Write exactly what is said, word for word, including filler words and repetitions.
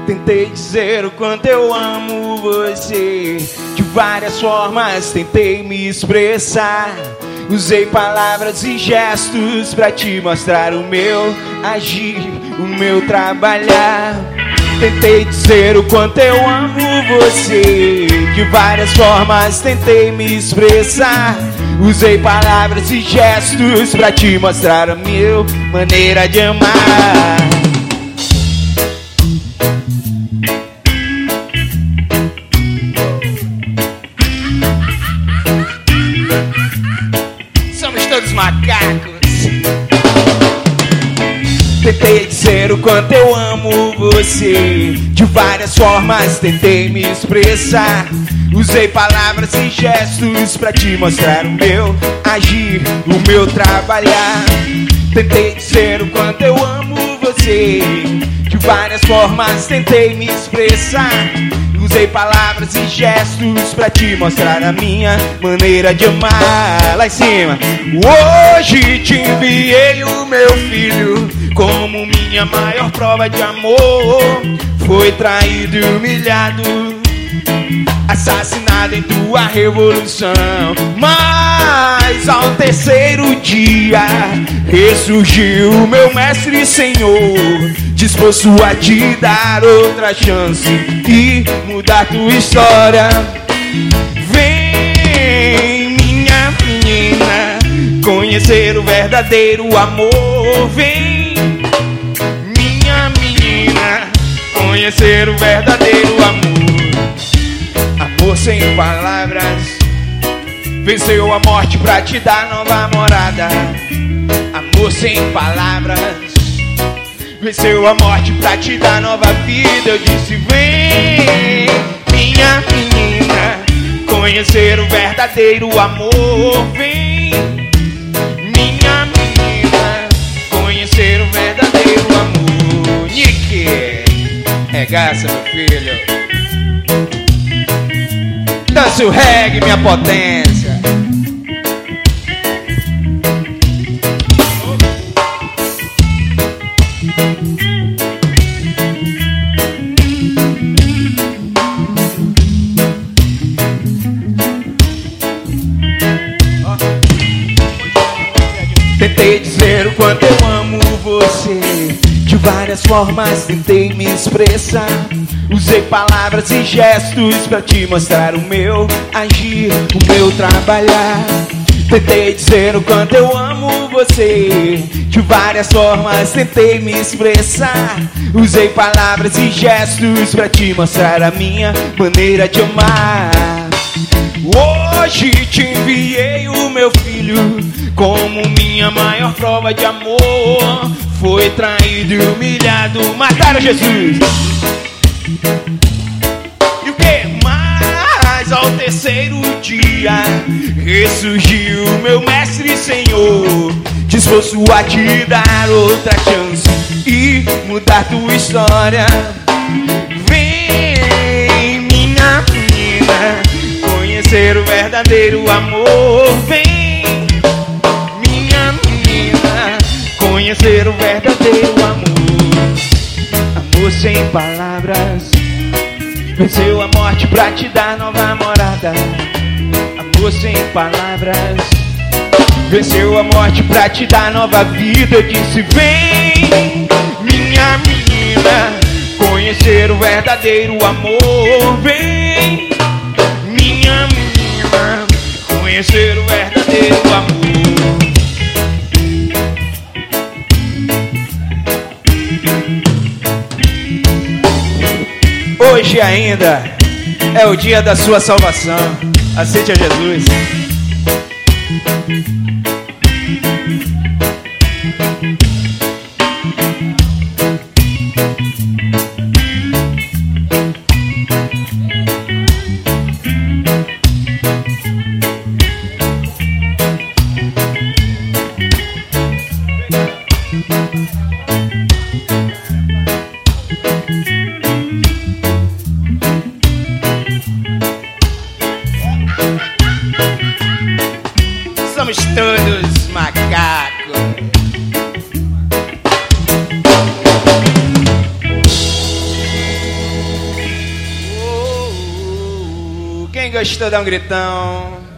Tentei dizer o quanto eu amo você. De várias formas tentei me expressar. Usei palavras e gestos pra te mostrar o meu agir, o meu trabalhar. Tentei dizer o quanto eu amo você. De várias formas tentei me expressar. Usei palavras e gestos pra te mostrar a minha maneira de amar. Somos todos macacos. Tentei dizer o quanto eu amo você. De várias formas tentei me expressar. Usei palavras e gestos pra te mostrar o meu agir, o meu trabalhar. Tentei dizer o quanto eu amo você. De várias formas tentei me expressar. Usei palavras e gestos pra te mostrar a minha maneira de amar. Lá em cima. Hoje te enviei o meu filho como minha maior prova de amor. Foi traído e humilhado, assassinado em tua revolução. Mas ao terceiro dia ressurgiu meu mestre e Senhor, disposto a te dar outra chance e mudar tua história. Vem, minha menina, conhecer o verdadeiro amor. Vem, minha menina, conhecer o verdadeiro amor. Amor sem palavras, venceu a morte pra te dar nova morada. Amor sem palavras, venceu a morte pra te dar nova vida. Eu disse vem, minha menina, conhecer o verdadeiro amor. Vem, minha menina, conhecer o verdadeiro amor. Nick, regaça meu filho. Dança o reggae, minha potência. Tentei dizer o quanto eu amo você. De várias formas tentei me expressar. Usei palavras e gestos pra te mostrar o meu agir, o meu trabalhar. Tentei dizer o quanto eu amo você. De várias formas tentei me expressar. Usei palavras e gestos pra te mostrar a minha maneira de amar. Hoje te enviei o meu filho como minha maior prova de amor. Foi traído e humilhado, mataram Jesus. E o que mais? Ao terceiro dia ressurgiu meu mestre e Senhor, disposto a te dar outra chance e mudar tua história. Vem, minha menina, conhecer o verdadeiro amor. Vem, minha menina, conhecer o verdadeiro amor. Amor sem palavras, venceu a morte pra te dar nova morada. Amor sem palavras, venceu a morte pra te dar nova vida. Eu disse vem, minha menina, conhecer o verdadeiro amor. Vem, minha menina, conhecer o verdadeiro amor. Hoje ainda é o dia da sua salvação. Aceite a Jesus. Somos Quem gostou dá um gritão.